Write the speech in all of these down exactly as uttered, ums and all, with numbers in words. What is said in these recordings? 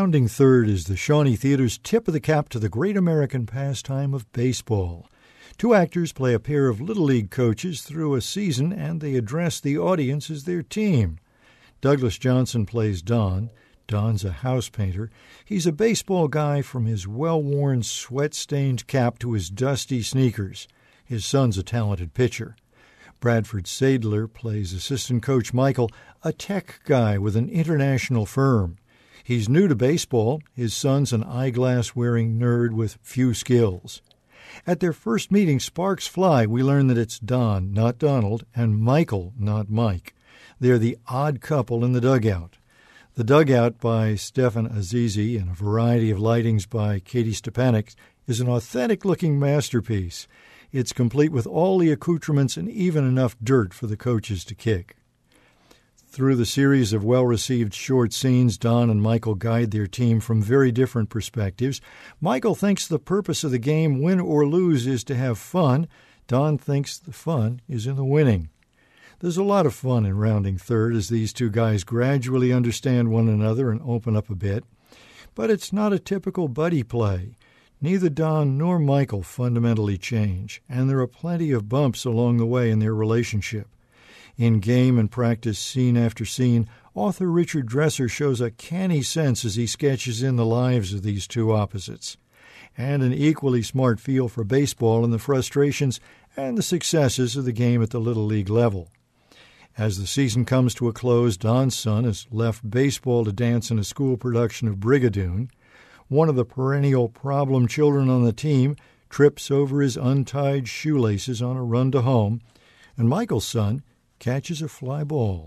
Rounding Third is the Shawnee Theater's tip of the cap to the great American pastime of baseball. Two actors play a pair of Little League coaches through a season, and they address the audience as their team. Douglas Johnson plays Don. Don's a house painter. He's a baseball guy from his well-worn, sweat-stained cap to his dusty sneakers. His son's a talented pitcher. Bradford Sadler plays assistant coach Michael, a tech guy with an international firm. He's new to baseball. His son's an eyeglass-wearing nerd with few skills. At their first meeting, sparks fly. We learn that it's Don, not Donald, and Michael, not Mike. They're the odd couple in the dugout. The Dugout by Stefan Azizi and a variety of lightings by Katie Stepanek is an authentic-looking masterpiece. It's complete with all the accoutrements and even enough dirt for the coaches to kick. Through the series of well-received short scenes, Don and Michael guide their team from very different perspectives. Michael thinks the purpose of the game, win or lose, is to have fun. Don thinks the fun is in the winning. There's a lot of fun in Rounding Third as these two guys gradually understand one another and open up a bit. But it's not a typical buddy play. Neither Don nor Michael fundamentally change, and there are plenty of bumps along the way in their relationship. In game and practice, scene after scene, author Richard Dresser shows a canny sense as he sketches in the lives of these two opposites, and an equally smart feel for baseball and the frustrations and the successes of the game at the Little League level. As the season comes to a close, Don's son has left baseball to dance in a school production of Brigadoon. One of the perennial problem children on the team trips over his untied shoelaces on a run to home, and Michael's son catches a fly ball.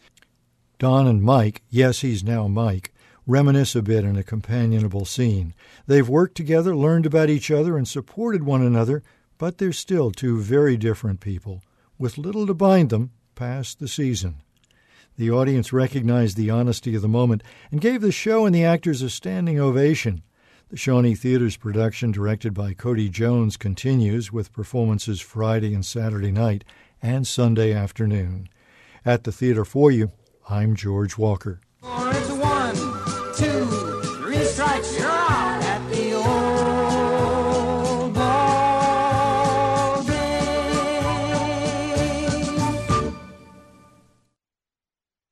Don and Mike, yes, he's now Mike, reminisce a bit in a companionable scene. They've worked together, learned about each other, and supported one another, but they're still two very different people, with little to bind them past the season. The audience recognized the honesty of the moment and gave the show and the actors a standing ovation. The Shawnee Theater's production, directed by Cody Jones, continues with performances Friday and Saturday night and Sunday afternoon. At the theater for you, I'm George Walker.